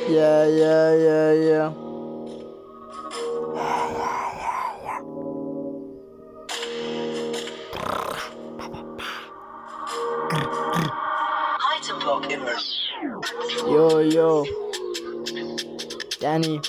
Yeah, yeah, yeah, yeah. Yo, yo. Danny.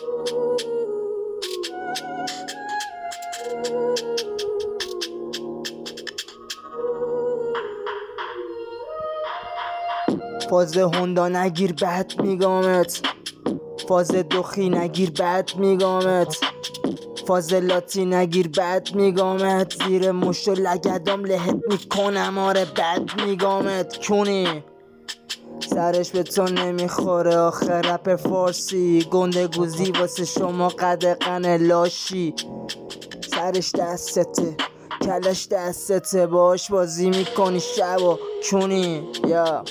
فاز هوندا نگیر بد میگامت، فاز دخی نگیر بد میگامت، فاز لاتی نگیر بد میگامت، زیر مشت و لگدام لهت میکنم آره بد میگامت. کونی سرش به تو نمیخوره آخه رپ فارسی، گنده گوزی واسه شما قدقن لاشی. سرش دستته کلش دستته، باش بازی میکنی شب و کونی. یا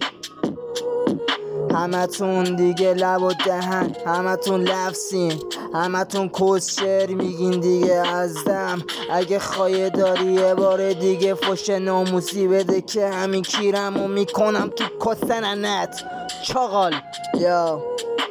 همتون دیگه لب و دهن، همتون لفظین، همتون کس شعر میگین دیگه از دم. اگه خواهی داری یه بار دیگه فش ناموسی بده که همین کیرمو میکنم تو کسننت چاقال. یا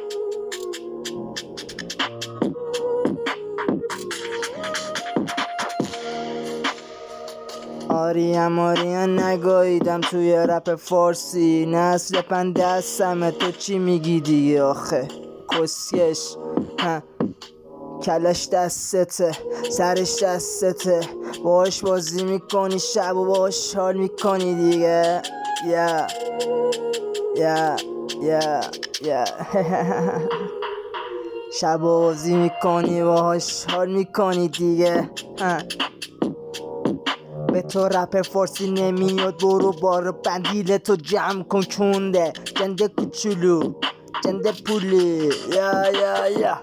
آریم نگاهیدم توی رپ فارسی، نسل پن دستمه تو چی میگی دیگه آخه کسیش. کلش دستته سرش دستته، باش بازی میکنی شب و باش حال میکنی دیگه. یا یا یا یا شب بازی میکنی باهاش حال میکنی دیگه. به تو رپ فارسی نمیاد برو بارو بندیل تو جمع کن کنده جنده کوچولو جنده پولی. یا یا یا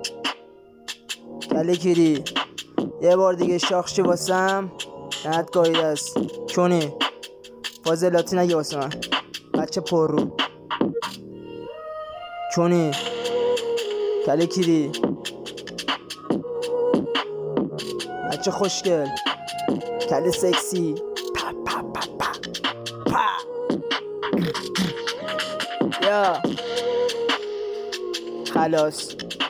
کله کیری یه بار دیگه شاخشی واسم نهت گاهید است کنی. فاز لاتی نگه واسه من بچه پر رو کنی. کله کیری بچه خوشگل کله سکسی پا پا پا پا پا. یا خلاص